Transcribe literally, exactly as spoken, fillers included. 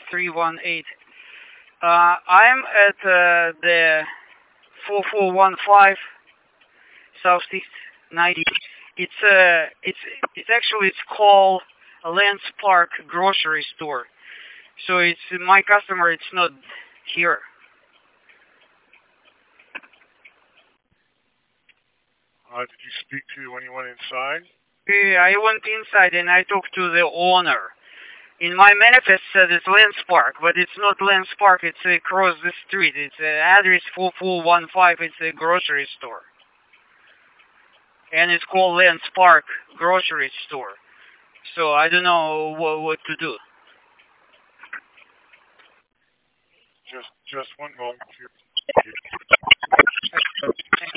three one eight. Uh, I'm at uh, the four four one five Southeast ninety. It's uh, it's it's actually it's called a Lens Park grocery store. So it's my customer. It's not here. Uh, did you speak to anyone inside? Yeah, I went inside and I talked to the owner. In my manifest said it's Lens Park, but it's not Lens Park. It's across the street. It's uh, address four four one five. It's a grocery store, and it's called Lens Park grocery store. So I don't know what, what to do. Just, just one moment here. Thank